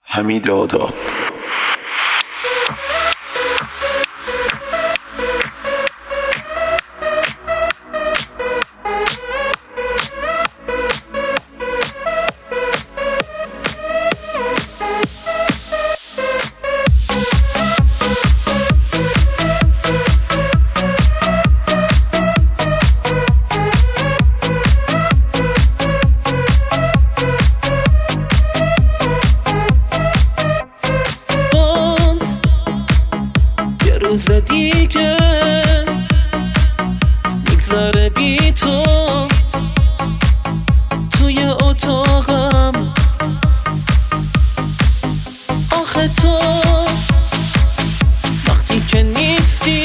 حمید آداب. روز دیگه میگذره بی تو توی اتاقم. آخه تو وقتی که نیستی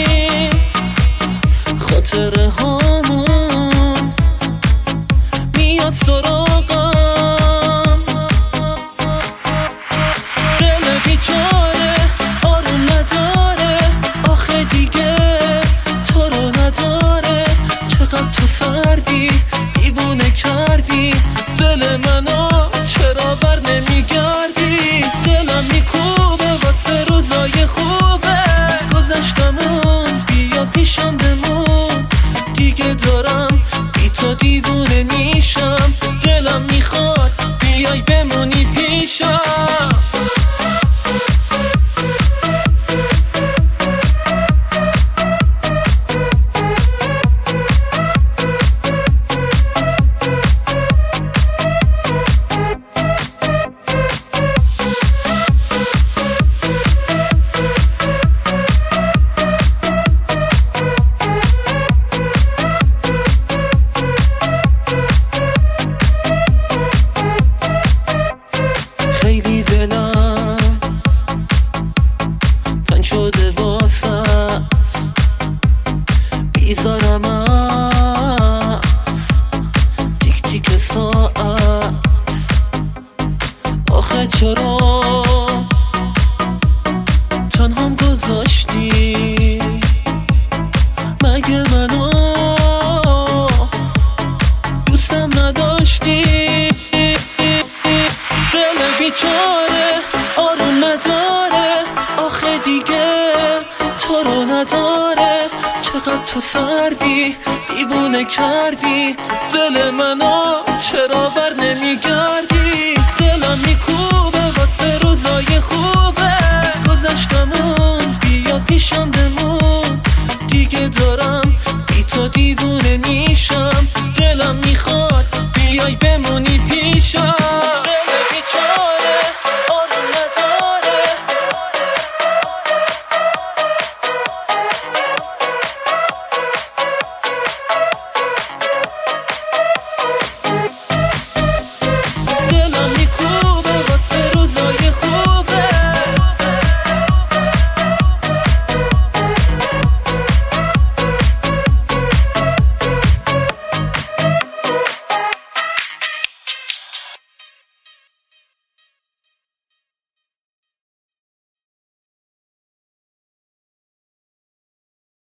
خاطره هامون میاد سراغم. دل بیچاره آروم نداره، آخه دیگه تو رو نداره. چقدر تو سردی دیوونه کردی دل منو، چرا بر نمیگردی؟ دلم میکوبه واسه روزای خوبه گذشتمون، بیا پیشم بمون. دیگه دارم بی تو دیوونه میشم، دلم میخواد بیای بمونی پیشم. خیلی دلم تنگ شده واسط، بیزارم از تیک تیک ساعت. آخه چرا تنهام گذاشتی؟ مگه منو دوستم نداشتی؟ دل بیچاره آروم نداره، آخه دیگه تو رو نداره. چقدر تو سردی دیوونه کردی دل منو، چرا بر نمیگردی؟